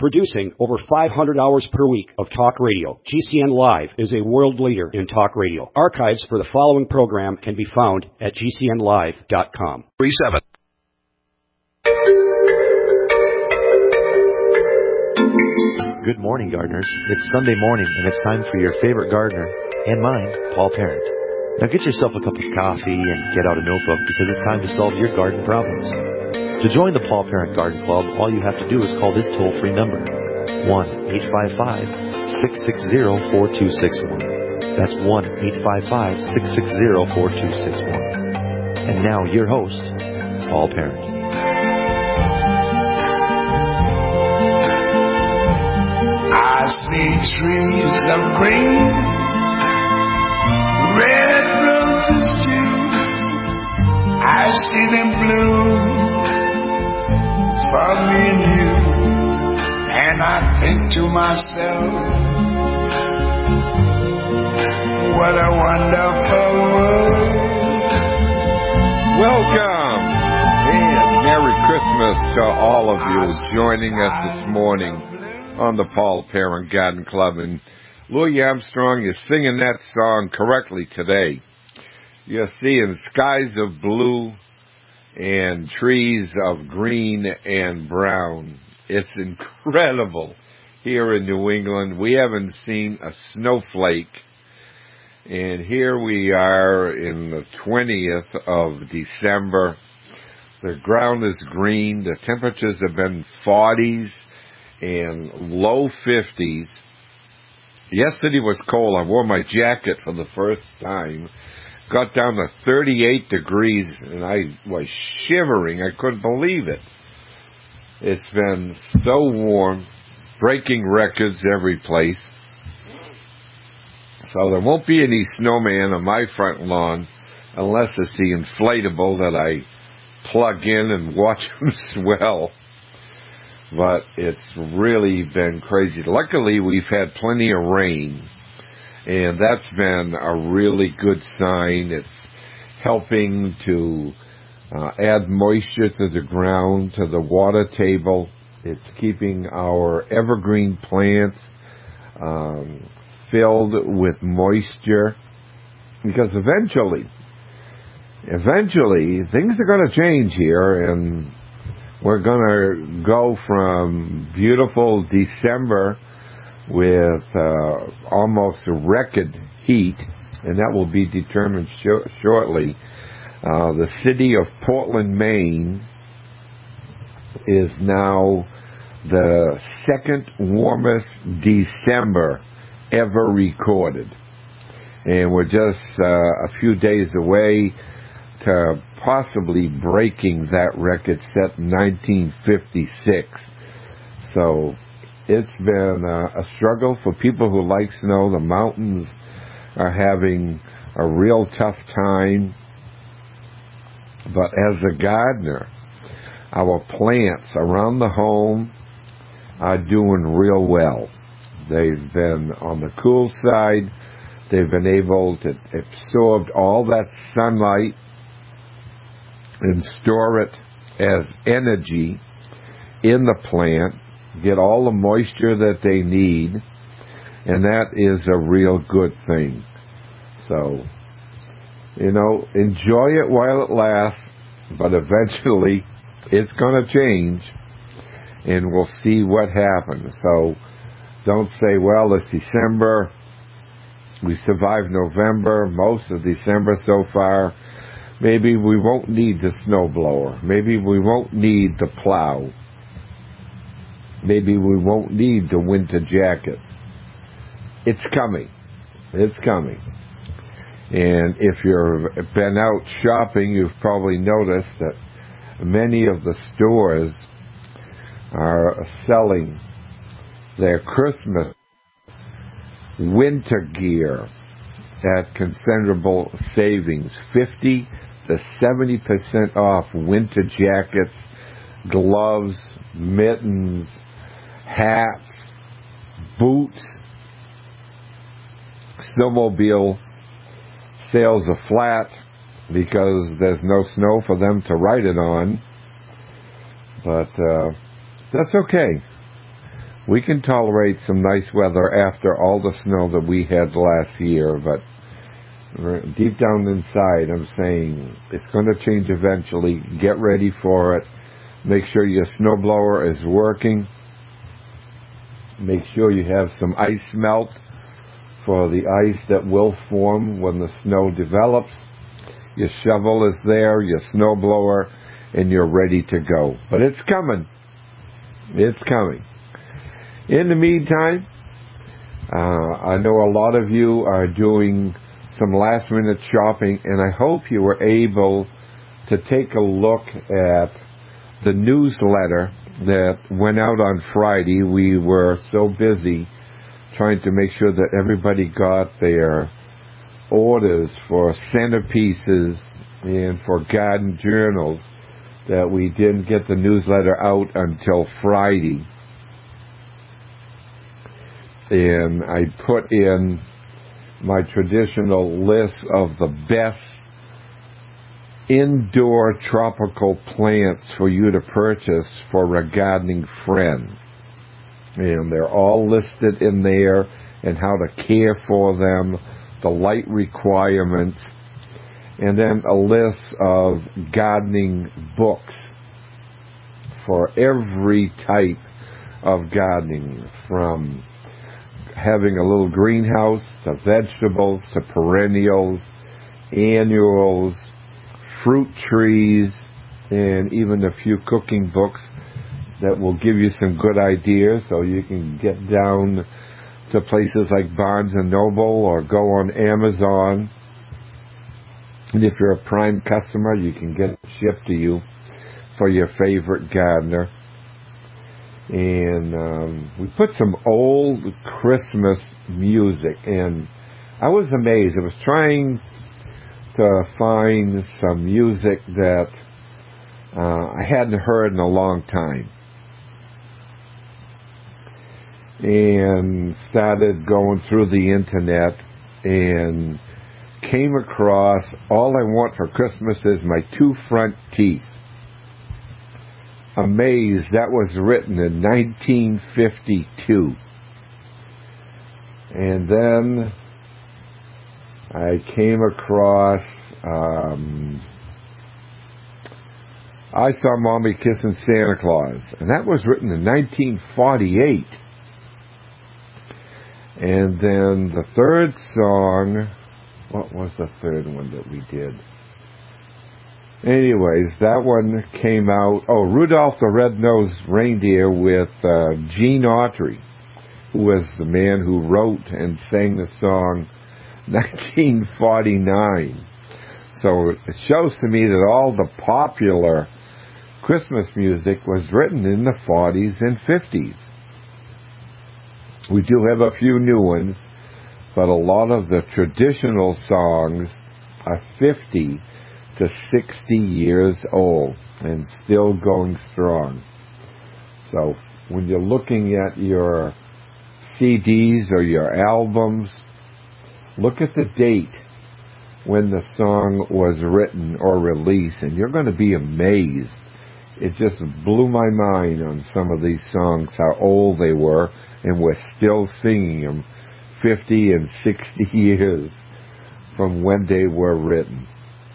Producing over 500 hours per week of talk radio, GCN Live is a world leader in talk radio. Archives for the following program can be found at gcnlive.com. 37. Good morning, gardeners. It's Sunday morning, and it's time for your favorite gardener, and mine, Paul Parent. Now get yourself a cup of coffee and get out a notebook because it's time to solve your garden problems. To join the Paul Parent Garden Club, all you have to do is call this toll-free number, 1-855-660-4261. That's 1-855-660-4261. And now your host, Paul Parent. I see trees of green, red roses too. I see them bloom for me and you. And I think to myself, what a wonderful world. Welcome and Merry Christmas to all of you joining us this morning on the Paul Parent Garden Club. And Louis Armstrong is singing that song correctly today. You're seeing skies of blue and trees of green and brown. It's incredible here in New England. We haven't seen a snowflake. And here we are in the 20th of December. The ground is green. The temperatures have been 40s and low 50s. Yesterday was cold. I wore my jacket for the first time. Got down to 38 degrees, and I was shivering. I couldn't believe it. It's been so warm, breaking records every place. So there won't be any snowman on my front lawn unless it's the inflatable that I plug in and watch them swell. But it's really been crazy. Luckily, we've had plenty of rain, and that's been a really good sign. It's helping to add moisture to the ground, to the water table. It's keeping our evergreen plants filled with moisture, because eventually things are going to change here, and we're going to go from beautiful December with almost record heat, and that will be determined shortly. The city of Portland, Maine is now the second warmest December ever recorded. And we're just a few days away to possibly breaking that record set in 1956. So it's been a struggle for people who like snow. The mountains are having a real tough time. But as a gardener, our plants around the home are doing real well. They've been on the cool side. They've been able to absorb all that sunlight and store it as energy in the plant, get all the moisture that they need, and that is a real good thing. So, enjoy it while it lasts, but eventually it's going to change, and we'll see what happens. So don't say, well, it's December, we survived November, most of December so far. Maybe we won't need the snowblower. Maybe we won't need the plow. Maybe we won't need the winter jacket. It's coming. It's coming. And if you've been out shopping, you've probably noticed that many of the stores are selling their Christmas winter gear at considerable savings. 50 to 70% off winter jackets, gloves, mittens, hats, boots. Snowmobile sales are flat because there's no snow for them to ride it on. But that's okay. We can tolerate some nice weather after all the snow that we had last year, but deep down inside, I'm saying it's going to change eventually. Get ready for it. Make sure your snowblower is working. Make sure you have some ice melt for the ice that will form when the snow develops. Your shovel is there, your snowblower, and you're ready to go. But it's coming. It's coming. In the meantime, I know a lot of you are doing some last-minute shopping, and I hope you were able to take a look at the newsletter that went out on Friday. We were so busy trying to make sure that everybody got their orders for centerpieces and for garden journals that we didn't get the newsletter out until Friday. And I put in my traditional list of the best indoor tropical plants for you to purchase for a gardening friend. And they're all listed in there, and how to care for them, the light requirements, and then a list of gardening books for every type of gardening, from having a little greenhouse to vegetables to perennials, annuals, fruit trees, and even a few cooking books that will give you some good ideas, so you can get down to places like Barnes & Noble or go on Amazon. And if you're a Prime customer, you can get it shipped to you for your favorite gardener. And we put some old Christmas music, and I was amazed. I was trying to find some music that I hadn't heard in a long time, and started going through the internet and came across All I Want for Christmas Is My Two Front Teeth. Amazed, that was written in 1952. And then I came across I Saw Mommy Kissing Santa Claus, and that was written in 1948. And then the third song, what was the third one that we did? Anyways, that one came out, Rudolph the Red-Nosed Reindeer with Gene Autry, who was the man who wrote and sang the song 1949. So it shows to me that all the popular Christmas music was written in the 40s and 50s. We do have a few new ones, but a lot of the traditional songs are 50 to 60 years old and still going strong. So when you're looking at your CDs or your albums, look at the date when the song was written or released, and you're going to be amazed. It just blew my mind on some of these songs, how old they were, and we're still singing them 50 and 60 years from when they were written.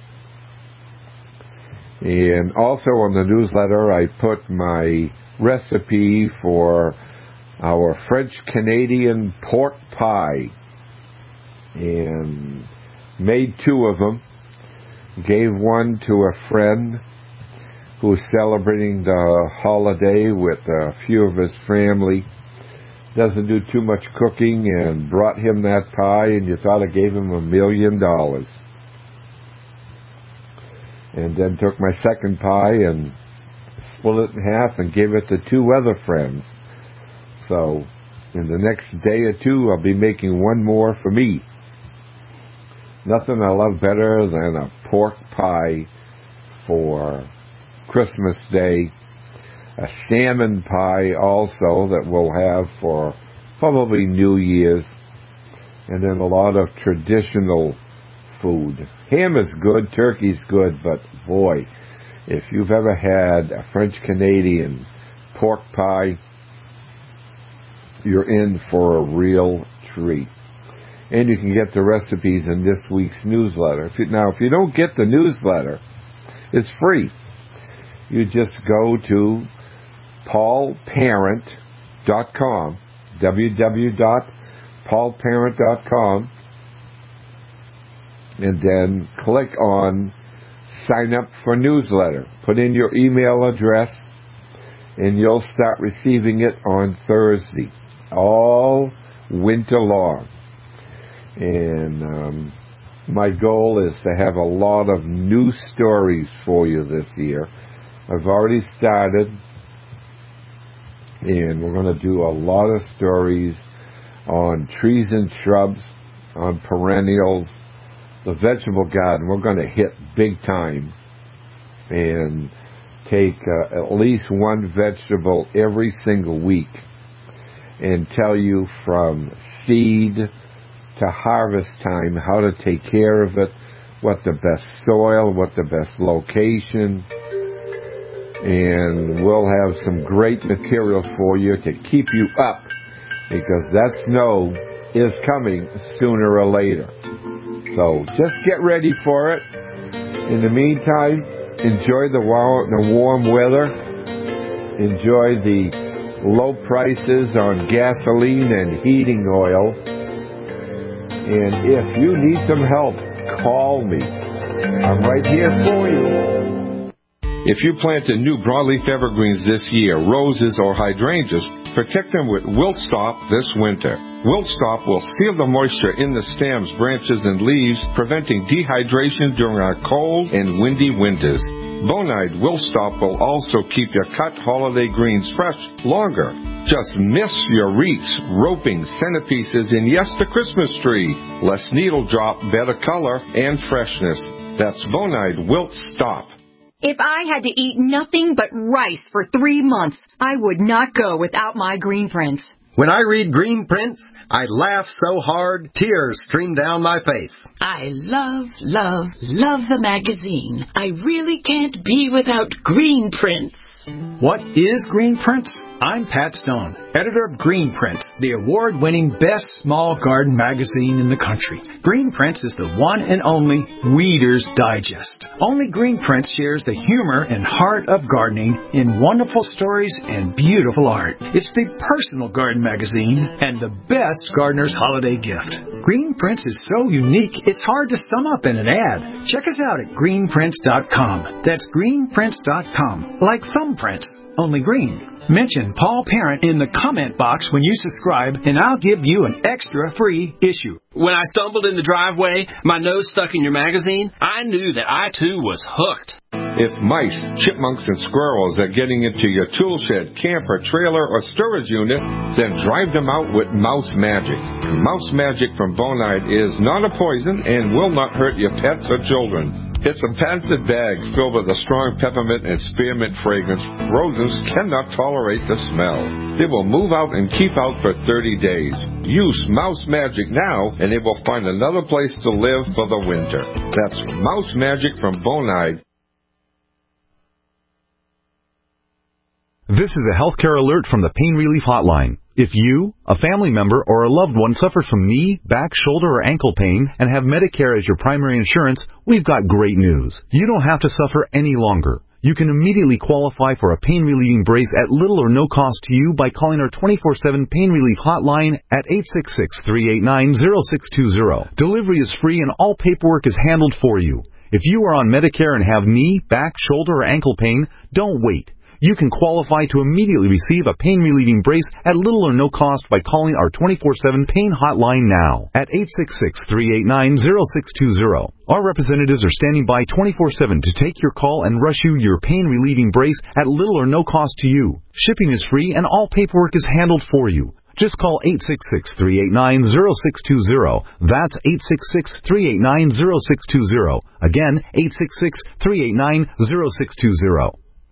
And also on the newsletter, I put my recipe for our French-Canadian pork pie, and made 2 of them. Gave one to a friend who's celebrating the holiday with a few of his family. Doesn't do too much cooking, and brought him that pie, and you thought I gave him $1 million. And then took my second pie and split it in half and gave it to 2 other friends. So in the next day or 2, I'll be making one more for me. Nothing I love better than a pork pie for Christmas Day. A salmon pie also that we'll have for probably New Year's. And then a lot of traditional food. Ham is good, turkey's good, but boy, if you've ever had a French-Canadian pork pie, you're in for a real treat. And you can get the recipes in this week's newsletter. If you don't get the newsletter, it's free. You just go to paulparent.com, www.paulparent.com, and then click on Sign Up for Newsletter. Put in your email address, and you'll start receiving it on Thursday, all winter long. And my goal is to have a lot of new stories for you this year. I've already started, and we're going to do a lot of stories on trees and shrubs, on perennials, the vegetable garden. We're going to hit big time and take at least one vegetable every single week and tell you from seed to harvest time how to take care of it, what the best soil, what the best location, and we'll have some great material for you to keep you up, because that snow is coming sooner or later. So just get ready for it. In the meantime, enjoy the warm weather. Enjoy the low prices on gasoline and heating oil. And if you need some help, call me. I'm right here for you. If you planted new broadleaf evergreens this year, roses or hydrangeas, protect them with Wilt Stop this winter. Wilt Stop will seal the moisture in the stems, branches, and leaves, preventing dehydration during our cold and windy winters. Bonide Wilt Stop will also keep your cut holiday greens fresh longer. Just miss your wreaths, roping, centerpieces, and yes, the Christmas tree. Less needle drop, better color, and freshness. That's Bonide Wilt Stop. If I had to eat nothing but rice for 3 months, I would not go without my Green Prints. When I read Green Prints, I laugh so hard, tears stream down my face. I love the magazine. I really can't be without Green Prints. What is Green Prints? I'm Pat Stone, editor of Green Prints, the award-winning best small garden magazine in the country. Green Prints is the one and only Weeder's Digest. Only Green Prints shares the humor and heart of gardening in wonderful stories and beautiful art. It's the personal garden magazine and the best gardener's holiday gift. Green Prints is so unique, it's hard to sum up in an ad. Check us out at greenprints.com. That's greenprints.com, like thumbprints, only green. Mention Paul Parent in the comment box when you subscribe, and I'll give you an extra free issue. When I stumbled in the driveway, my nose stuck in your magazine, I knew that I too was hooked. If mice, chipmunks, and squirrels are getting into your tool shed, camper, trailer, or storage unit, then drive them out with Mouse Magic. Mouse Magic from Bonide is not a poison and will not hurt your pets or children. It's a patented bag filled with a strong peppermint and spearmint fragrance. Rodents cannot tolerate the smell. They will move out and keep out for 30 days. Use Mouse Magic now, and they will find another place to live for the winter. That's Mouse Magic from Bonide. This is a healthcare alert from the Pain Relief Hotline. If you, a family member, or a loved one suffers from knee, back, shoulder, or ankle pain and have Medicare as your primary insurance, we've got great news. You don't have to suffer any longer. You can immediately qualify for a pain-relieving brace at little or no cost to you by calling our 24/7 Pain Relief Hotline at 866-389-0620. Delivery is free and all paperwork is handled for you. If you are on Medicare and have knee, back, shoulder, or ankle pain, don't wait. You can qualify to immediately receive a pain-relieving brace at little or no cost by calling our 24/7 Pain Hotline now at 866-389-0620. Our representatives are standing by 24/7 to take your call and rush you your pain-relieving brace at little or no cost to you. Shipping is free and all paperwork is handled for you. Just call 866-389-0620. That's 866-389-0620. Again, 866-389-0620.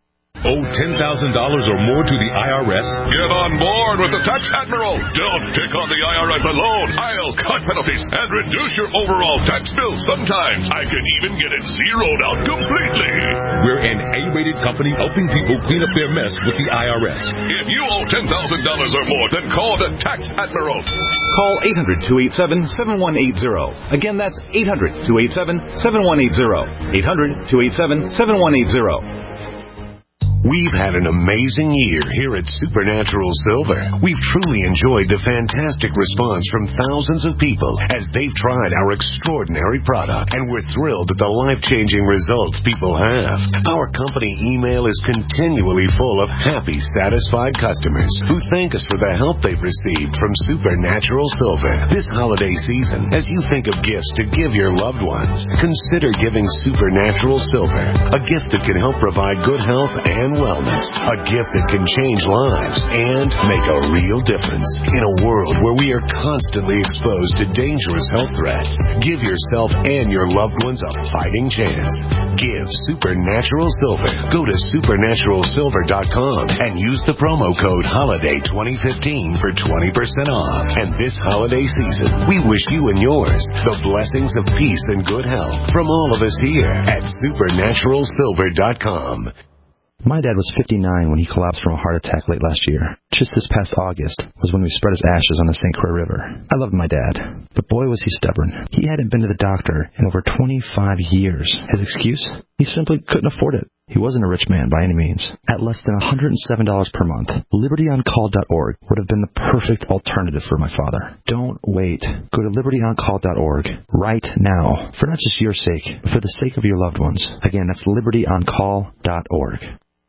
Owe $10,000 or more to the IRS? Get on board with the Tax Admiral. Don't take on the IRS alone. I'll cut penalties and reduce your overall tax bill. Sometimes I can even get it zeroed out completely. We're an A-rated company helping people clean up their mess with the IRS. If you owe $10,000 or more, then call the Tax Admiral. Call 800-287-7180. Again, that's 800-287-7180. 800-287-7180. We've had an amazing year here at Supernatural Silver. We've truly enjoyed the fantastic response from thousands of people as they've tried our extraordinary product, and we're thrilled at the life-changing results people have. Our company email is continually full of happy, satisfied customers who thank us for the help they've received from Supernatural Silver. This holiday season, as you think of gifts to give your loved ones, consider giving Supernatural Silver, a gift that can help provide good health and wellness, a gift that can change lives and make a real difference. In a world where we are constantly exposed to dangerous health threats, give yourself and your loved ones a fighting chance. Give Supernatural Silver. Go to supernaturalsilver.com and use the promo code HOLIDAY2015 for 20% off. And this holiday season, we wish you and yours the blessings of peace and good health from all of us here at supernaturalsilver.com. My dad was 59 when he collapsed from a heart attack late last year. Just this past August was when we spread his ashes on the St. Croix River. I loved my dad, but boy was he stubborn. He hadn't been to the doctor in over 25 years. His excuse? He simply couldn't afford it. He wasn't a rich man by any means. At less than $107 per month, LibertyOnCall.org would have been the perfect alternative for my father. Don't wait. Go to LibertyOnCall.org right now, for not just your sake, but for the sake of your loved ones. Again, that's LibertyOnCall.org.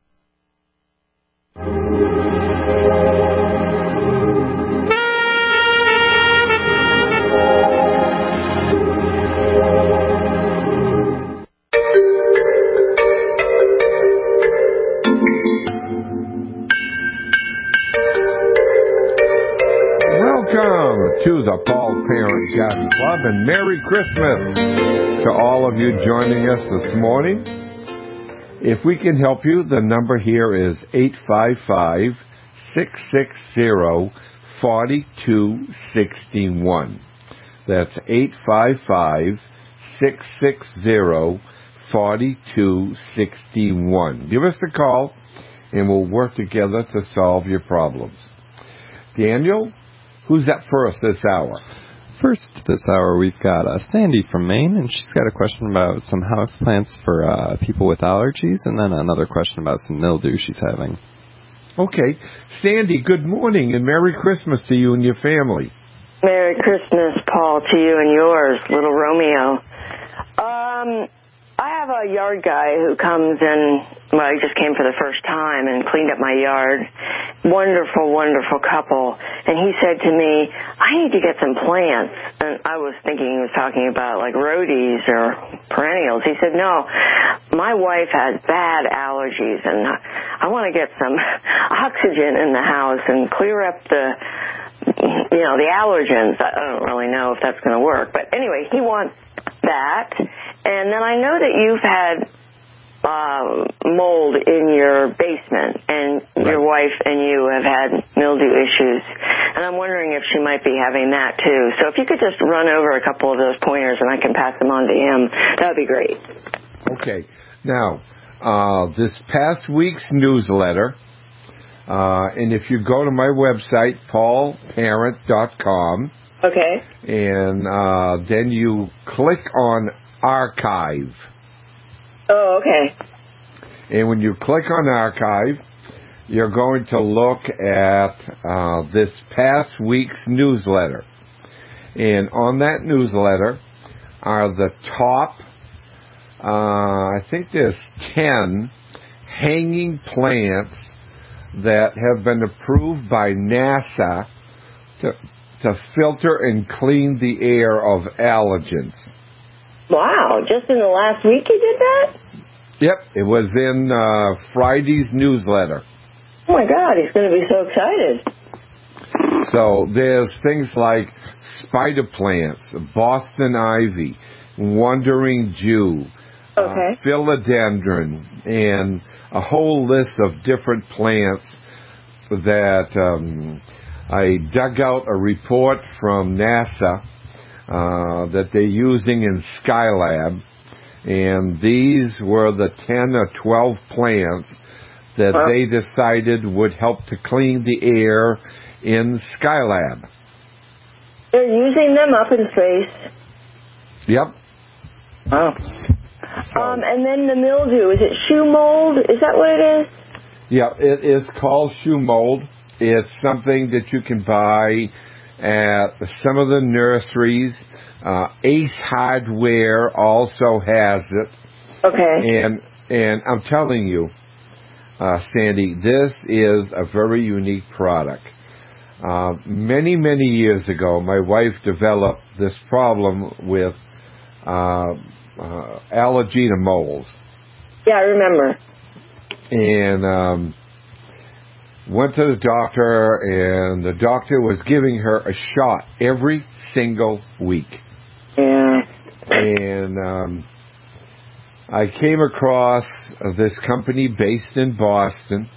Welcome to the Paul Parent Garden Club, and Merry Christmas to all of you joining us this morning. If we can help you, the number here is 855-660-4261. That's 855-660-4261. Give us a call, and we'll work together to solve your problems. Daniel, who's up first this hour? First this hour, we've got Sandy from Maine, and she's got a question about some houseplants for people with allergies, and then another question about some mildew she's having. Okay. Sandy, good morning, and Merry Christmas to you and your family. Merry Christmas, Paul, to you and yours, little Romeo. I have a yard guy who comes in, well, he just came for the first time and cleaned up my yard. Wonderful, wonderful couple. And he said to me, I need to get some plants. And I was thinking he was talking about like rhodies or perennials. He said, no, my wife has bad allergies, and I want to get some oxygen in the house and clear up the allergens. I don't really know if that's going to work. But anyway, he wants that. And then I know that you've had mold in your basement, and your wife and you have had mildew issues. And I'm wondering if she might be having that too. So if you could just run over a couple of those pointers and I can pass them on to him, that would be great. Okay. Now, this past week's newsletter, and if you go to my website, paulparent.com, okay, and then you click on Archive. Oh, okay. And when you click on Archive, you're going to look at this past week's newsletter. And on that newsletter are the top, I think there's 10 hanging plants that have been approved by NASA to filter and clean the air of allergens. Wow, just in the last week you did that? Yep, it was in Friday's newsletter. Oh my God, he's going to be so excited. So there's things like spider plants, Boston ivy, wandering Jew, philodendron, and a whole list of different plants that I dug out a report from NASA that they're using in Skylab, and these were the 10 or 12 plants that they decided would help to clean the air in Skylab. They're using them up in space. Yep. Wow. And then the mildew, is it shoe mold? Is that what it is? Yeah, it is called shoe mold. It's something that you can buy at some of the nurseries. Ace Hardware also has it. Okay. And I'm telling you, Sandy, this is a very unique product. Many years ago, my wife developed this problem with allergy to moles. Yeah, I remember. And went to the doctor, and the doctor was giving her a shot every single week. Yeah. And I came across this company based in Boston,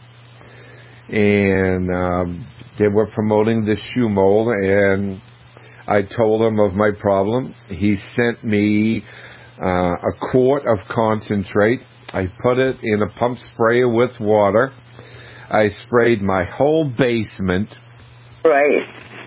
and they were promoting this shoe mold, and I told him of my problem. He sent me a quart of concentrate. I put it in a pump sprayer with water. I sprayed my whole basement. Right.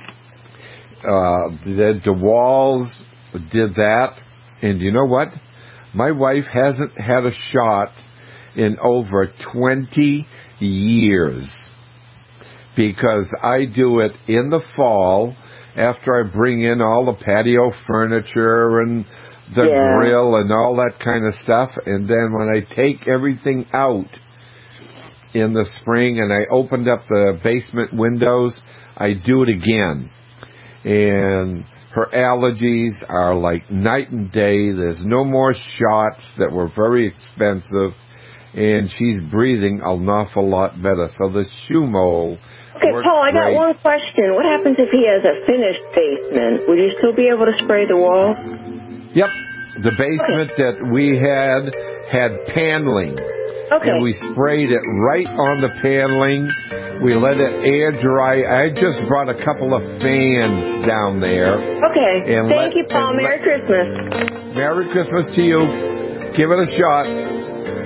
The walls did that. And you know what? My wife hasn't had a shot in over 20 years. Because I do it in the fall after I bring in all the patio furniture and the grill and all that kind of stuff. And then when I take everything out in the spring and I opened up the basement windows, I do it again. And her allergies are like night and day. There's no more shots that were very expensive. And she's breathing an awful lot better. So the shoe mold. Okay, Paul, I got one question. What happens if he has a finished basement? Would you still be able to spray the wall? Yep. The basement that we had paneling. Okay. And we sprayed it right on the paneling. We let it air dry. I just brought a couple of fans down there. Okay. Thank you, Paul. Merry Christmas. Merry Christmas to you. Give it a shot.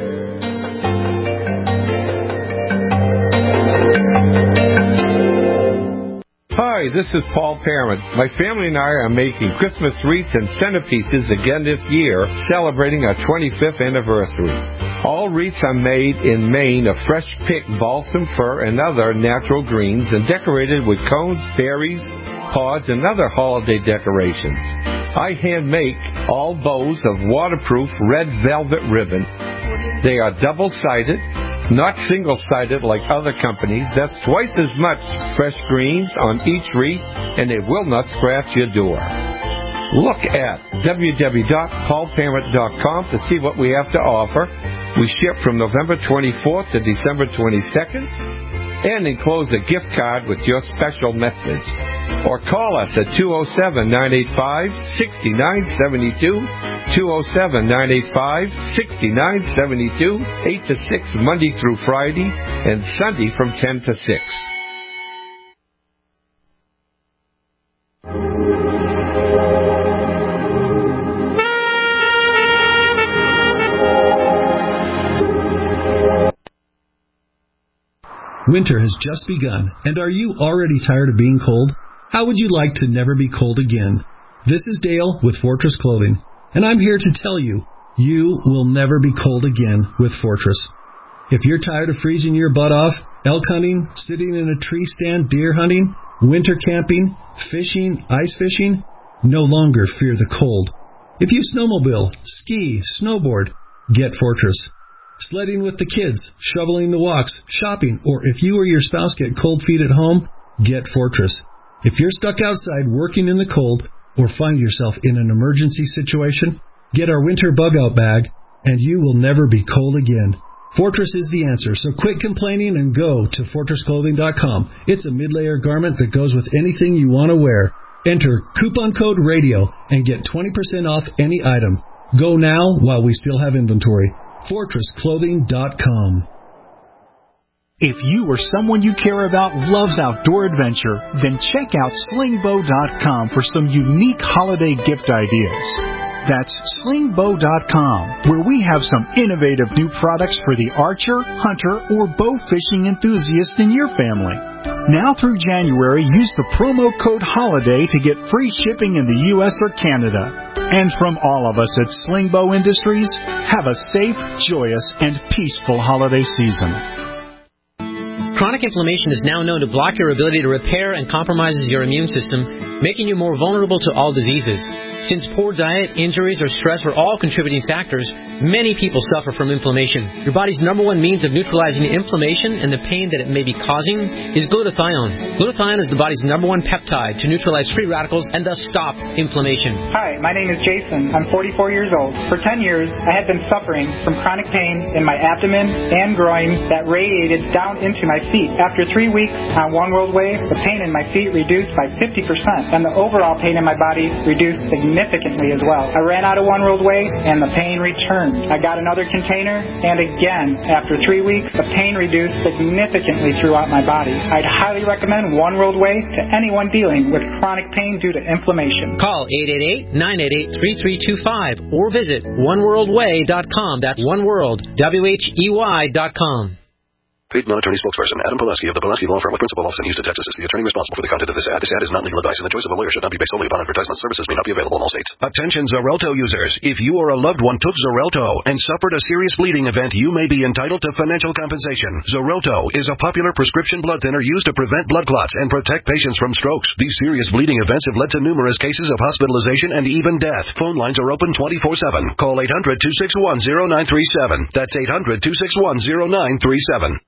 Hi, this is Paul Parent. My family and I are making Christmas wreaths and centerpieces again this year, celebrating our 25th anniversary. All wreaths are made in Maine of fresh picked balsam fir and other natural greens and decorated with cones, berries, pods, and other holiday decorations. I hand make all bows of waterproof red velvet ribbon. They are double-sided, not single-sided like other companies. That's twice as much fresh greens on each wreath, and it will not scratch your door. Look at www.paulparent.com to see what we have to offer. We ship from November 24th to December 22nd, and enclose a gift card with your special message. Or call us at 207-985-6972, 207-985-6972, 8 to 6 Monday through Friday, and Sunday from 10 to 6. Winter has just begun, and are you already tired of being cold? How would you like to never be cold again? This is Dale with Fortress Clothing, and I'm here to tell you, you will never be cold again with Fortress. If you're tired of freezing your butt off, elk hunting, sitting in a tree stand, deer hunting, winter camping, fishing, ice fishing, no longer fear the cold. If you snowmobile, ski, snowboard, get Fortress. Sledding with the kids, shoveling the walks, shopping, or if you or your spouse get cold feet at home, get Fortress. If you're stuck outside working in the cold or find yourself in an emergency situation, get our winter bug-out bag, and you will never be cold again. Fortress is the answer, so quit complaining and go to FortressClothing.com. It's a mid-layer garment that goes with anything you want to wear. Enter coupon code RADIO and get 20% off any item. Go now while we still have inventory. FortressClothing.com. If you or someone you care about loves outdoor adventure, then check out slingbow.com for some unique holiday gift ideas. That's slingbow.com, where we have some innovative new products for the archer, hunter, or bow fishing enthusiast in your family. Now through January, use the promo code HOLIDAY to get free shipping in the U.S. or Canada. And from all of us at Slingbow Industries, have a safe, joyous, and peaceful holiday season. Chronic inflammation is now known to block your ability to repair and compromises your immune system, making you more vulnerable to all diseases. Since poor diet, injuries, or stress are all contributing factors, many people suffer from inflammation. Your body's number one means of neutralizing inflammation and the pain that it may be causing is glutathione. Glutathione is the body's number one peptide to neutralize free radicals and thus stop inflammation. Hi, my name is Jason. I'm 44 years old. For 10 years, I had been suffering from chronic pain in my abdomen and groin that radiated down into my feet. After 3 weeks on One World Way, the pain in my feet reduced by 50%, and the overall pain in my body reduced significantly as well. I ran out of One World Way, and the pain returned. I got another container, and again, after 3 weeks, the pain reduced significantly throughout my body. I'd highly recommend One World Way to anyone dealing with chronic pain due to inflammation. Call 888-988-3325 or visit oneworldway.com. That's oneworld, WHEY.com. Paid non-attorney spokesperson Adam Pulaski of the Pulaski Law Firm with principal office in Houston, Texas, is the attorney responsible for the content of this ad. This ad is not legal advice, and the choice of a lawyer should not be based solely upon advertisement. Services may not be available in all states. Attention Xarelto users. If you or a loved one took Xarelto and suffered a serious bleeding event, you may be entitled to financial compensation. Xarelto is a popular prescription blood thinner used to prevent blood clots and protect patients from strokes. These serious bleeding events have led to numerous cases of hospitalization and even death. Phone lines are open 24/7. Call 800-261-0937. That's 800-261-0937.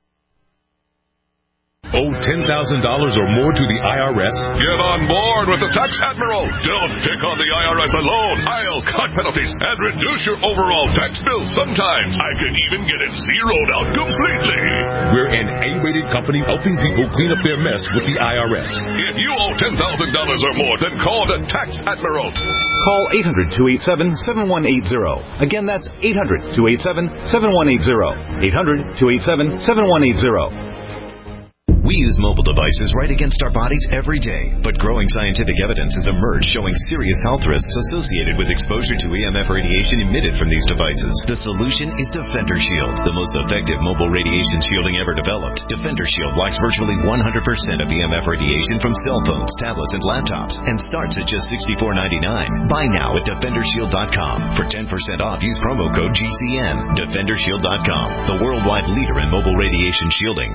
Owe $10,000 or more to the IRS? Get on board with the Tax Admiral. Don't take on the IRS alone. I'll cut penalties and reduce your overall tax bill. Sometimes I can even get it zeroed out completely. We're an A-rated company helping people clean up their mess with the IRS. If you owe $10,000 or more, then call the Tax Admiral. Call 800-287-7180. Again, that's 800-287-7180. 800-287-7180. We use mobile devices right against our bodies every day, but growing scientific evidence has emerged showing serious health risks associated with exposure to EMF radiation emitted from these devices. The solution is Defender Shield, the most effective mobile radiation shielding ever developed. Defender Shield blocks virtually 100% of EMF radiation from cell phones, tablets, and laptops, and starts at just $64.99. Buy now at DefenderShield.com. For 10% off, use promo code GCN. DefenderShield.com, the worldwide leader in mobile radiation shielding.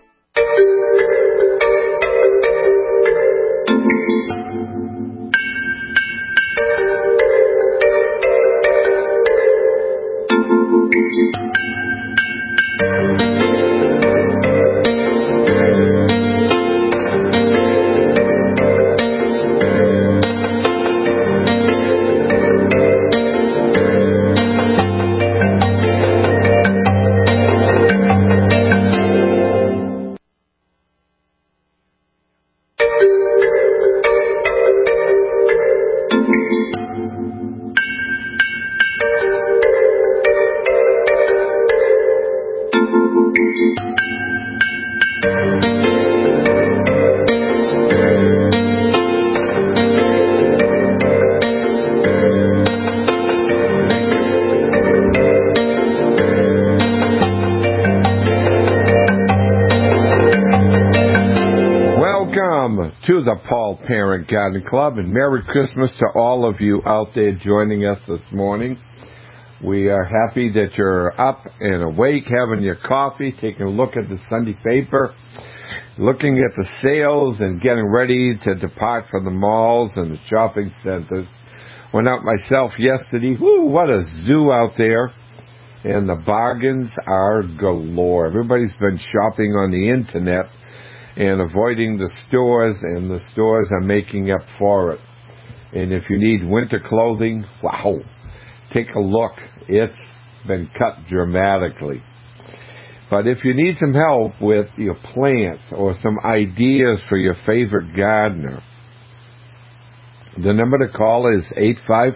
To the Paul Parent Garden Club, and Merry Christmas to all of you out there joining us this morning. We are happy that you're up and awake, having your coffee, taking a look at the Sunday paper, looking at the sales, and getting ready to depart for the malls and the shopping centers. Went out myself yesterday. Woo, what a zoo out there. And the bargains are galore. Everybody's been shopping on the internet and avoiding the stores, and the stores are making up for it. And if you need winter clothing, wow, take a look. It's been cut dramatically. But if you need some help with your plants or some ideas for your favorite gardener, the number to call is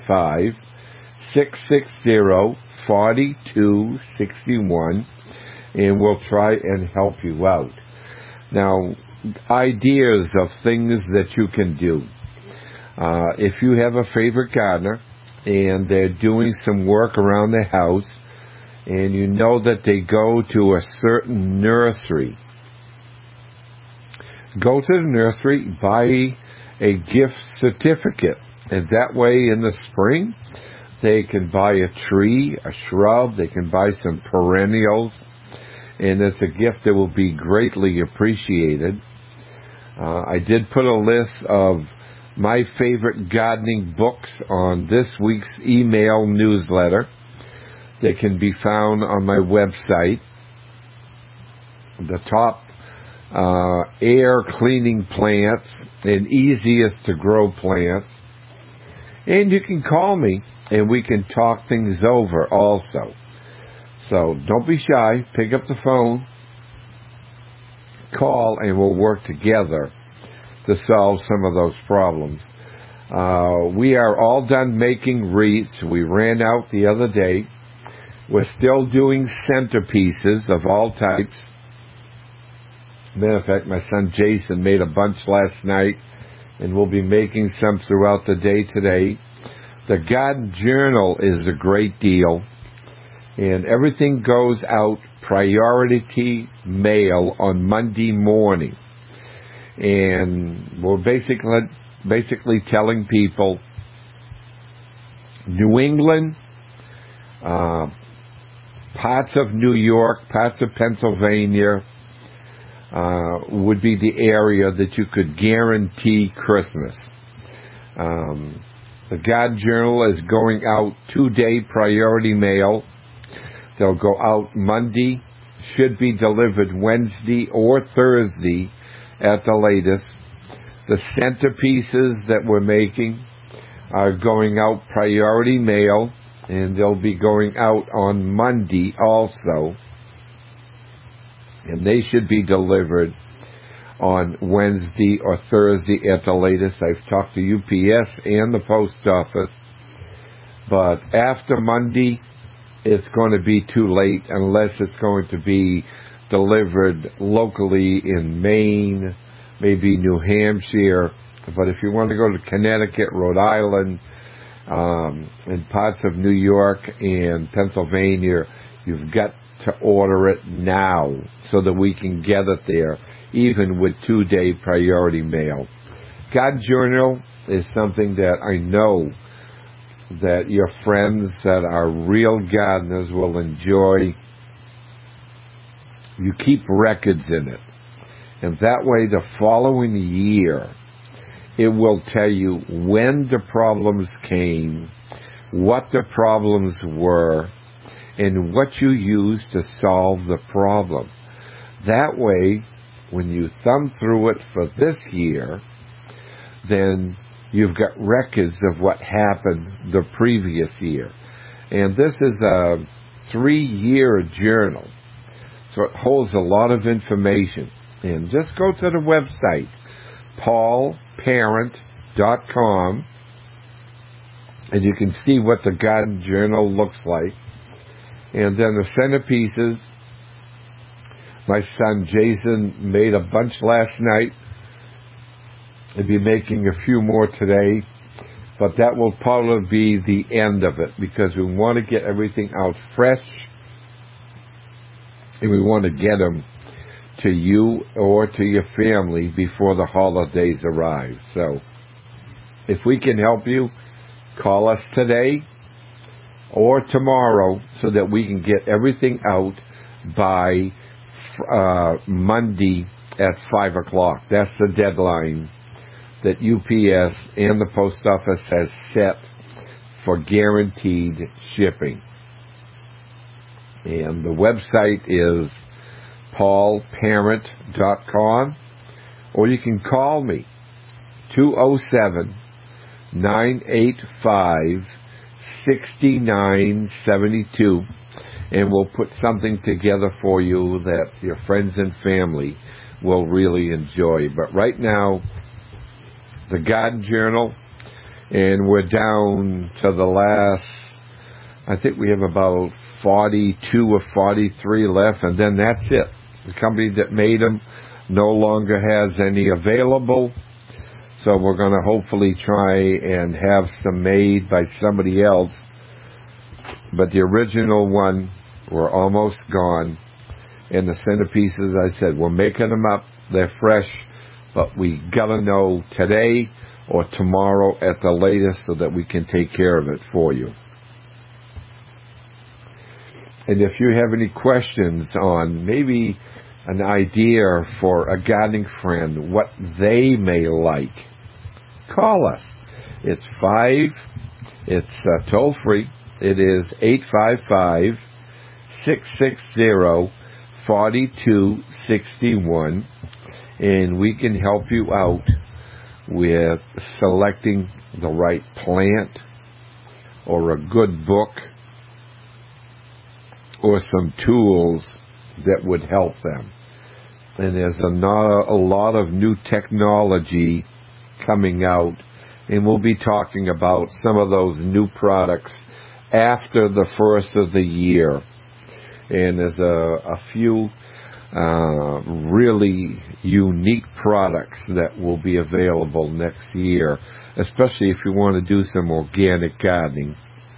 855-660-4261. and we'll try and help you out. Now, ideas of things that you can do. If you have a favorite gardener and they're doing some work around the house and you know that they go to a certain nursery, go to the nursery, buy a gift certificate, and that way in the spring they can buy a tree, a shrub, they can buy some perennials, and it's a gift that will be greatly appreciated. I did put a list of my favorite gardening books on this week's email newsletter. They can be found on my website. The top air cleaning plants and easiest to grow plants. And you can call me and we can talk things over also. So don't be shy. Pick up the phone, call, and we'll work together to solve some of those problems. We are all done making wreaths. We ran out the other day. We're still doing centerpieces of all types. Matter of fact, my son Jason made a bunch last night, and we'll be making some throughout the day today. The Garden Journal is a great deal, and everything goes out priority mail on Monday morning. And we're basically telling people New England, parts of New York, parts of Pennsylvania would be the area that you could guarantee Christmas. The Garden Journal is going out 2-day priority mail. They'll go out Monday, should be delivered Wednesday or Thursday at the latest. The centerpieces that we're making are going out priority mail, and they'll be going out on Monday also. And they should be delivered on Wednesday or Thursday at the latest. I've talked to UPS and the post office. But after Monday, it's going to be too late unless it's going to be delivered locally in Maine, maybe New Hampshire. But if you want to go to Connecticut, Rhode Island, and parts of New York and Pennsylvania, you've got to order it now so that we can get it there, even with 2-day priority mail. Garden Journal is something that I know that your friends that are real gardeners will enjoy. You keep records in it. And that way the following year, it will tell you when the problems came, what the problems were, and what you used to solve the problem. That way, when you thumb through it for this year, then you've got records of what happened the previous year. And this is a 3-year journal, so it holds a lot of information. And just go to the website, paulparent.com, and you can see what the Garden Journal looks like. And then the centerpieces, my son Jason made a bunch last night. He'll be making a few more today, but that will probably be the end of it because we want to get everything out fresh, and we want to get them to you or to your family before the holidays arrive. So if we can help you, call us today or tomorrow so that we can get everything out by Monday at 5 o'clock. That's the deadline that UPS and the post office has set for guaranteed shipping. And the website is paulparent.com, or you can call me 207-985-6972, and we'll put something together for you that your friends and family will really enjoy. But right now, the Garden Journal, and we're down to the last, I think we have about 42 or 43 left, and then that's it. The company that made them no longer has any available, so we're going to hopefully try and have some made by somebody else. But the original one were almost gone, and the centerpieces, I said, we're making them up. They're fresh, but we got to know today or tomorrow at the latest so that we can take care of it for you. And if you have any questions on maybe an idea for a gardening friend, what they may like, call us. It's toll free. It is 855-660-4261, and we can help you out with selecting the right plant or a good book or some tools that would help them. And there's a lot of new technology coming out, and we'll be talking about some of those new products after the first of the year. And there's a few really unique products that will be available next year, especially if you want to do some organic gardening.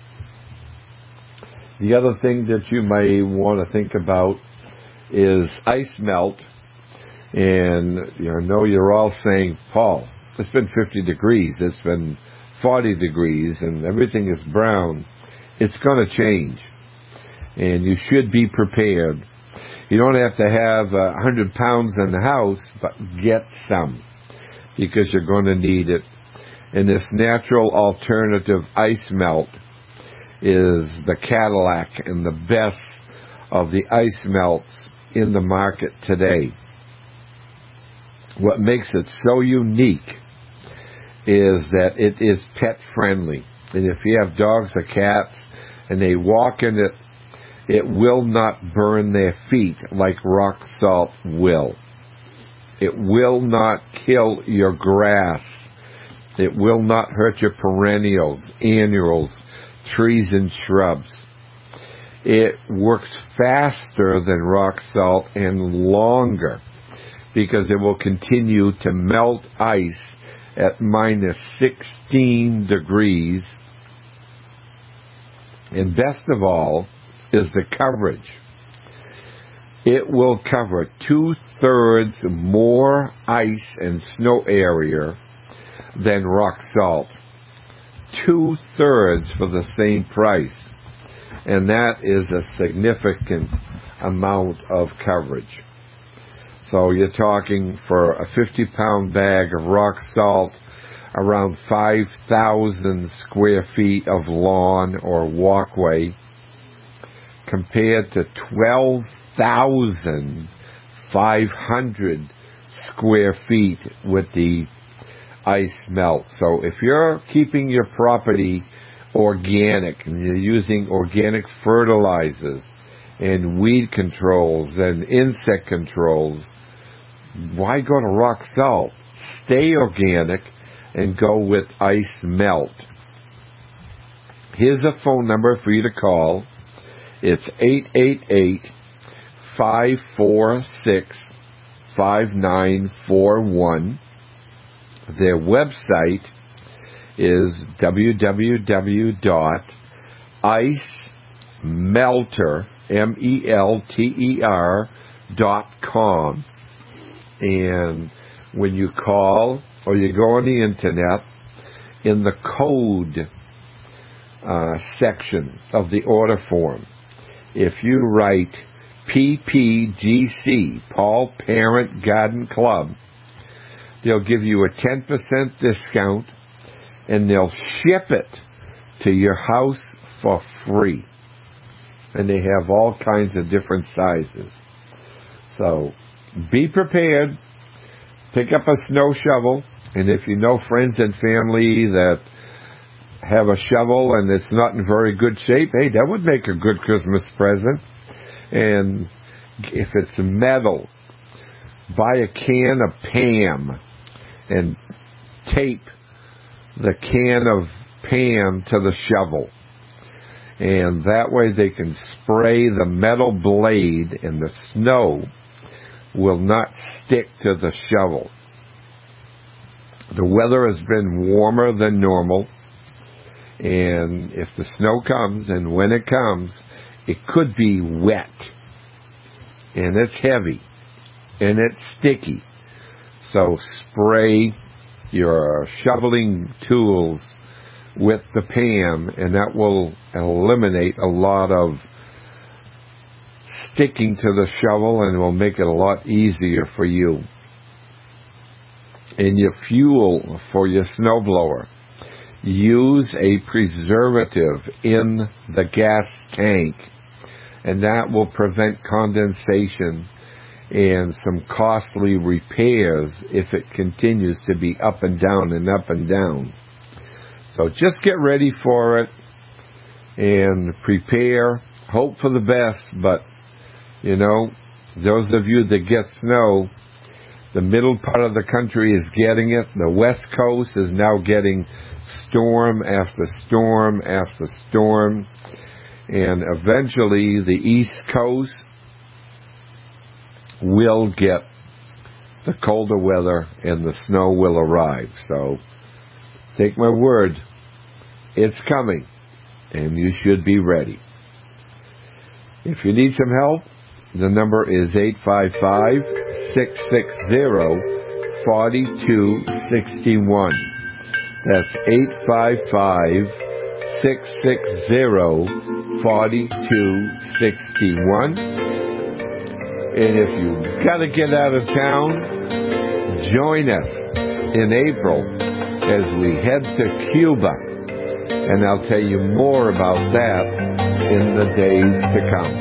The other thing that you may want to think about is ice melt. And I know you're all saying, Paul, it's been 50 degrees, it's been 40 degrees, and everything is brown. It's going to change, and you should be prepared. You don't have to have 100 pounds in the house, but get some, because you're going to need it. And this natural alternative ice melt is the Cadillac and the best of the ice melts in the market today. What makes it so unique is that it is pet friendly. And if you have dogs or cats and they walk in it, it will not burn their feet like rock salt will. It will not kill your grass. It will not hurt your perennials, annuals, trees and shrubs. It works faster than rock salt and longer because it will continue to melt ice at minus 16 degrees. And best of all is the coverage. It will cover 2/3 more ice and snow area than rock salt. 2/3 for the same price. And that is a significant amount of coverage. So you're talking for a 50-pound bag of rock salt, around 5,000 square feet of lawn or walkway, compared to 12,500 square feet with the ice melt. So if you're keeping your property organic and you're using organic fertilizers and weed controls and insect controls, why go to rock salt? Stay organic and go with ice melt. Here's a phone number for you to call. It's 888-546-5941. Their website is www.icemelter.com. And when you call or you go on the internet, in the code section of the order form, if you write PPGC, Paul Parent Garden Club, they'll give you a 10% discount, and they'll ship it to your house for free. And they have all kinds of different sizes. So be prepared. Pick up a snow shovel, and if you know friends and family that have a shovel and it's not in very good shape, hey, that would make a good Christmas present. And if it's metal, buy a can of Pam and tape the can of Pam to the shovel. And that way they can spray the metal blade, and the snow will not stick to the shovel. The weather has been warmer than normal, and if the snow comes, and when it comes, it could be wet, and it's heavy, and it's sticky. So spray your shoveling tools with the PAM, and that will eliminate a lot of sticking to the shovel, and will make it a lot easier for you. And your fuel for your snowblower, use a preservative in the gas tank, and that will prevent condensation and some costly repairs if it continues to be up and down and up and down. So just get ready for it and prepare. Hope for the best, but, you know, those of you that get snow, the middle part of the country is getting it. The West Coast is now getting storm after storm after storm. And eventually the East Coast will get the colder weather and the snow will arrive. So take my word, it's coming, and you should be ready. If you need some help, the number is 855-660-4261. That's 855-660-4261. And if you've got to get out of town, join us in April as we head to Cuba. And I'll tell you more about that in the days to come.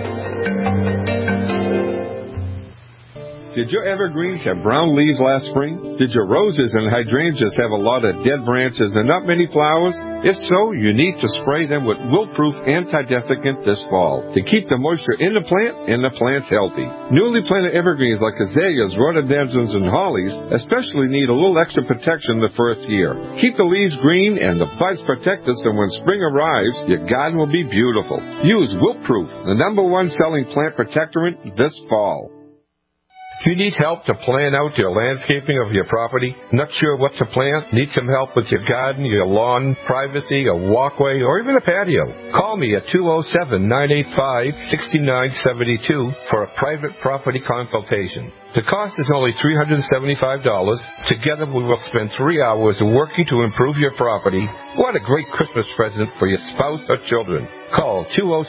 Did your evergreens have brown leaves last spring? Did your roses and hydrangeas have a lot of dead branches and not many flowers? If so, you need to spray them with Wilt-Proof Anti-Desiccant this fall to keep the moisture in the plant and the plants healthy. Newly planted evergreens like azaleas, rhododendrons, and hollies especially need a little extra protection the first year. Keep the leaves green and the buds protected so when spring arrives, your garden will be beautiful. Use Wilt-Proof, the #1 selling plant protectorant this fall. If you need help to plan out your landscaping of your property, not sure what to plant, need some help with your garden, your lawn, privacy, a walkway, or even a patio, call me at 207-985-6972 for a private property consultation. The cost is only $375. Together we will spend 3 hours working to improve your property. What a great Christmas present for your spouse or children. Call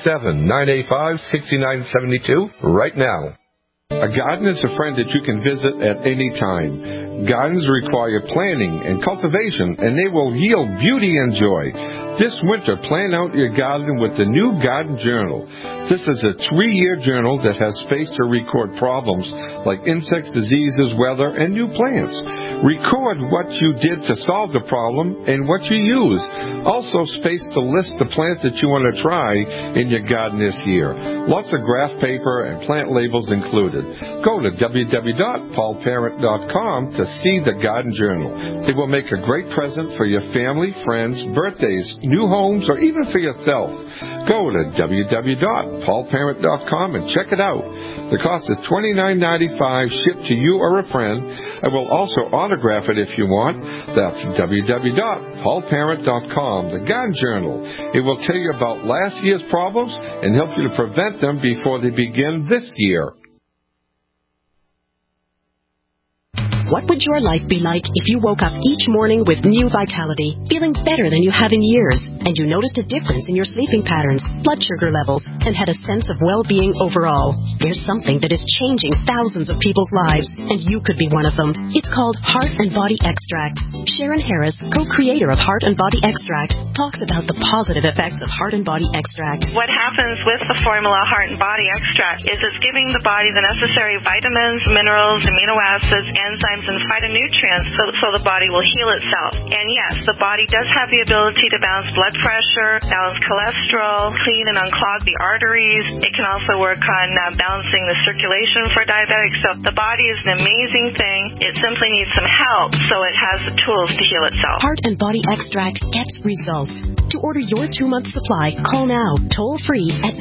207-985-6972 right now. A garden is a friend that you can visit at any time. Gardens require planning and cultivation, and they will yield beauty and joy. This winter, plan out your garden with the new Garden Journal. This is a 3-year journal that has space to record problems like insects, diseases, weather, and new plants. Record what you did to solve the problem and what you used. Also space to list the plants that you want to try in your garden this year. Lots of graph paper and plant labels included. Go to www.paulparent.com to see the Garden Journal. It will make a great present for your family, friends, birthdays, new homes, or even for yourself. Go to www.paulparent.com and check it out. The cost is $29.95 shipped to you or a friend. I will also autograph it if you want. That's www.paulparent.com, the Garden Journal. It will tell you about last year's problems and help you to prevent them before they begin this year. What would your life be like if you woke up each morning with new vitality, feeling better than you have in years, and you noticed a difference in your sleeping patterns, blood sugar levels, and had a sense of well-being overall? There's something that is changing thousands of people's lives, and you could be one of them. It's called Heart and Body Extract. Sharon Harris, co-creator of Heart and Body Extract, talks about the positive effects of Heart and Body Extract. What happens with the formula Heart and Body Extract is it's giving the body the necessary vitamins, minerals, amino acids, enzymes, and phytonutrients so the body will heal itself. And yes, the body does have the ability to balance blood blood pressure, balance cholesterol, clean and unclog the arteries. It can also work on balancing the circulation for diabetics. So the body is an amazing thing. It simply needs some help, so it has the tools to heal itself. Heart and Body Extract gets results. To order your 2-month supply, call now, toll free at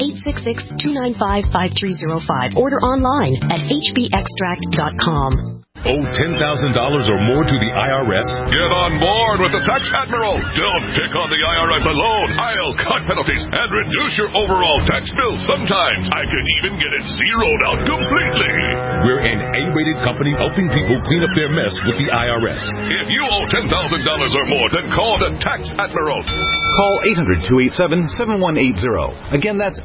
866-295-5305. Order online at hbextract.com. Owe $10,000 or more to the IRS? Get on board with the Tax Admiral. Don't pick on the IRS alone. I'll cut penalties and reduce your overall tax bill. Sometimes I can even get it zeroed out completely. We're an A-rated company helping people clean up their mess with the IRS. If you owe $10,000 or more, then call the Tax Admiral. Call 800-287-7180. Again, that's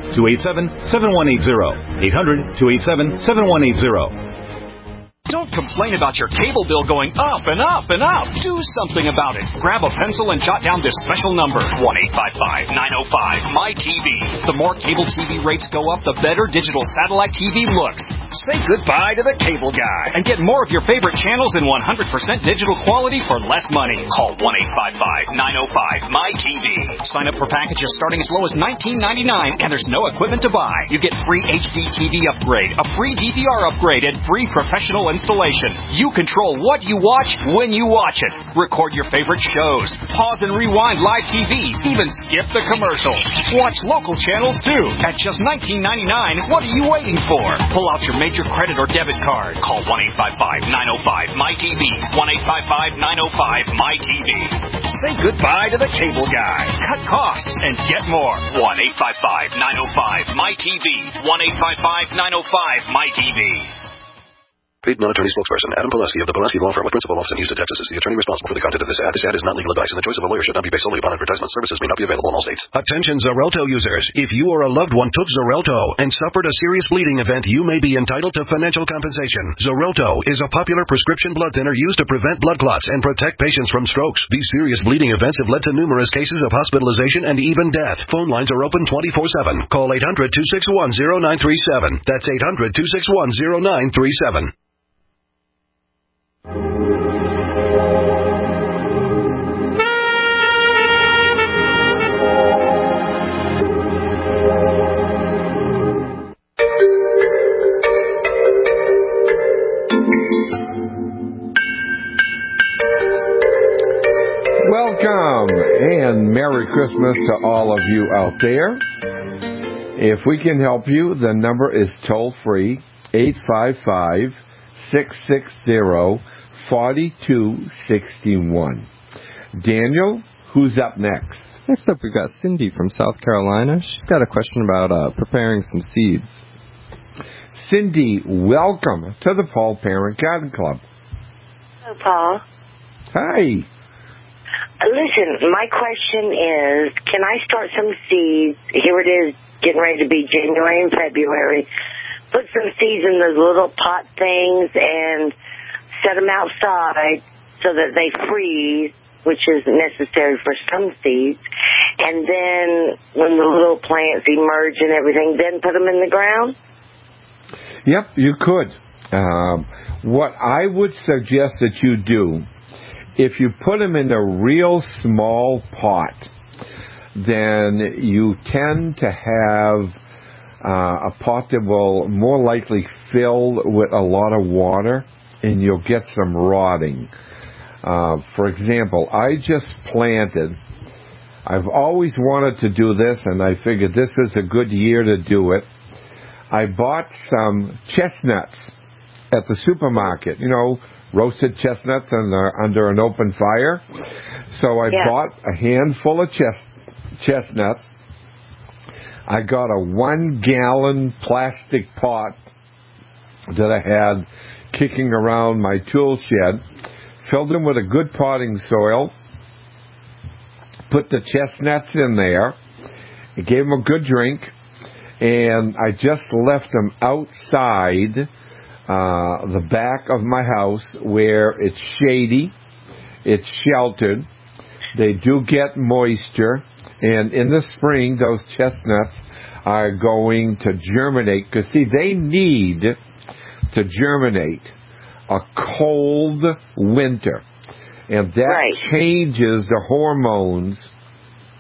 800-287-7180. 800-287-7180. Don't complain about your cable bill going up and up and up. Do something about it. Grab a pencil and jot down this special number, 1-855-905-MY-TV. The more cable TV rates go up, the better digital satellite TV looks. Say goodbye to the cable guy and get more of your favorite channels in 100% digital quality for less money. Call 1-855-905-MY-TV. Sign up for packages starting as low as $19.99, and there's no equipment to buy. You get free HD TV upgrade, a free DVR upgrade, and free professional installation. You control what you watch when you watch it. Record your favorite shows. Pause and rewind live TV. Even skip the commercials. Watch local channels too. At just $19.99, what are you waiting for? Pull out your major credit or debit card. Call 1-855-905-MY-TV. 1-855-905-MY-TV. Say goodbye to the cable guy. Cut costs and get more. 1-855-905-MY-TV. 1-855-905-MY-TV. Paid non-attorney spokesperson Adam Pulaski of the Pulaski Law Firm with principal office in Houston, Texas, is the attorney responsible for the content of this ad. This ad is not legal advice, and the choice of a lawyer should not be based solely upon advertisement. Services may not be available in all states. Attention Xarelto users. If you or a loved one took Xarelto and suffered a serious bleeding event, you may be entitled to financial compensation. Xarelto is a popular prescription blood thinner used to prevent blood clots and protect patients from strokes. These serious bleeding events have led to numerous cases of hospitalization and even death. Phone lines are open 24/7. Call 800-261-0937. That's 800-261-0937. Welcome and Merry Christmas to all of you out there. If we can help you, the number is toll free, 855-660-4261. Daniel, who's up next? Next up, we've got Cindy from South Carolina. She's got a question about preparing some seeds. Cindy, welcome to the Paul Parent Garden Club. Hello, Paul. Hi. Listen, my question is, can I start some seeds? Here it is, getting ready to be January and February. Put some seeds in those little pot things and set them outside so that they freeze, which is necessary for some seeds. And then when the little plants emerge and everything, then put them in the ground? Yep, you could. What I would suggest that you do, if you put them in a real small pot, then you tend to have a pot that will more likely fill with a lot of water, and you'll get some rotting. For example, I just planted, I've always wanted to do this, and I figured this is a good year to do it. I bought some chestnuts at the supermarket, roasted chestnuts under an open fire. So I bought a handful of chestnuts. I got a 1-gallon plastic pot that I had kicking around my tool shed, filled them with a good potting soil, put the chestnuts in there, gave them a good drink, and I just left them outside the back of my house where it's shady, it's sheltered, they do get moisture, and in the spring those chestnuts are going to germinate, because see, they need to germinate a cold winter, and that changes the hormones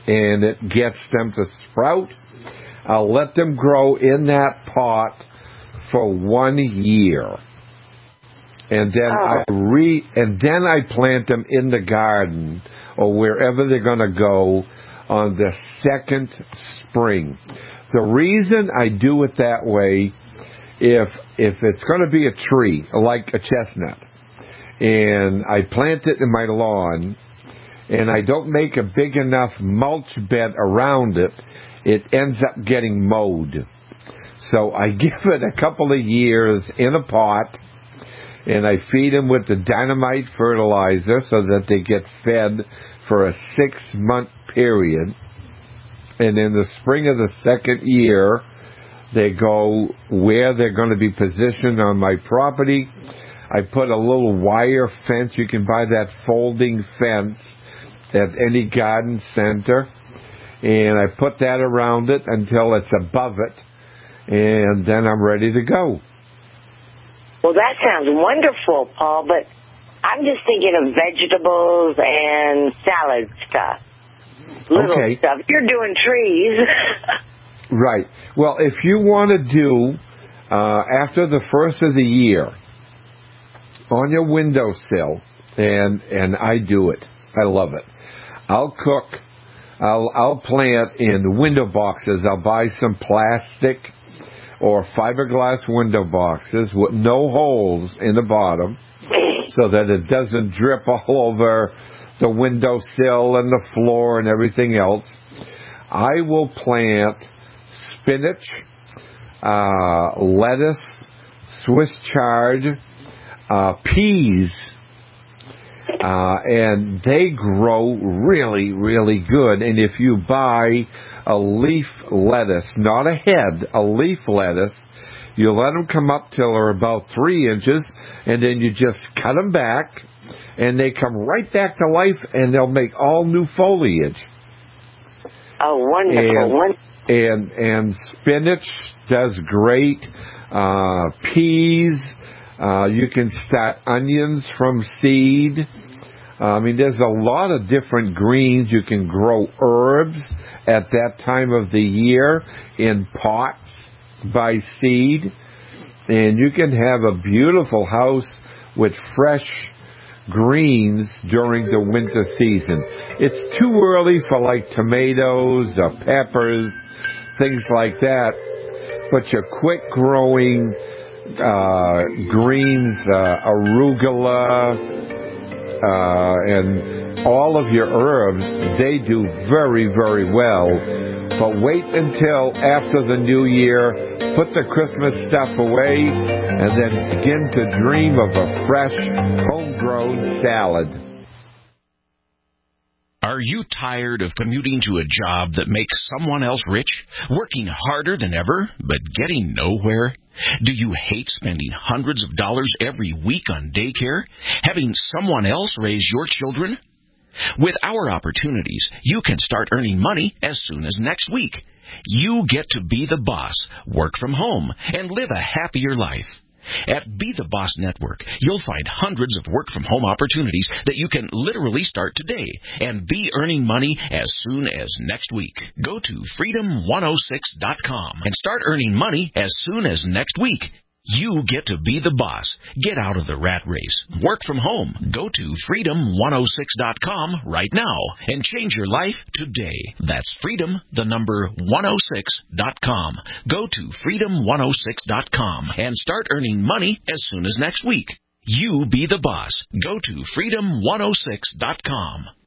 and it gets them to sprout. I'll let them grow in that pot for 1 year. And then I plant them in the garden or wherever they're going to go on the second spring. The reason I do it that way, if it's going to be a tree, like a chestnut, and I plant it in my lawn, and I don't make a big enough mulch bed around it, it ends up getting mowed. So I give it a couple of years in a pot, and I feed them with the dynamite fertilizer so that they get fed for a 6-month period. And in the spring of the second year, they go where they're going to be positioned on my property. I put a little wire fence. You can buy that folding fence at any garden center. And I put that around it until it's above it. And then I'm ready to go. Well, that sounds wonderful, Paul, but I'm just thinking of vegetables and salad stuff. Little stuff. You're doing trees. Right. Well, if you want to do, after the first of the year, on your windowsill, and I do it. I love it. I'll cook. I'll plant in window boxes. I'll buy some plastic or fiberglass window boxes with no holes in the bottom so that it doesn't drip all over the windowsill and the floor and everything else. I will plant spinach, lettuce, Swiss chard, peas, and they grow really, really good. And if you buy a leaf lettuce, not a head, a leaf lettuce, you let them come up till they're about 3 inches, and then you just cut them back, and they come right back to life, and they'll make all new foliage. Oh, wonderful. And spinach does great. Peas, you can start onions from seed. I mean, there's a lot of different greens. You can grow herbs at that time of the year in pots by seed. And you can have a beautiful house with fresh greens during the winter season. It's too early for like tomatoes or peppers, things like that. But your quick growing greens, arugula, and all of your herbs, they do very, very well. But wait until after the new year, put the Christmas stuff away, and then begin to dream of a fresh, homegrown salad. Are you tired of commuting to a job that makes someone else rich, working harder than ever, but getting nowhere? Do you hate spending hundreds of dollars every week on daycare, having someone else raise your children? With our opportunities, you can start earning money as soon as next week. You get to be the boss, work from home, and live a happier life. At Be the Boss Network, you'll find hundreds of work-from-home opportunities that you can literally start today and be earning money as soon as next week. Go to freedom106.com and start earning money as soon as next week. You get to be the boss. Get out of the rat race. Work from home. Go to freedom106.com right now and change your life today. That's freedom106.com. Go to freedom106.com and start earning money as soon as next week. You be the boss. Go to freedom106.com.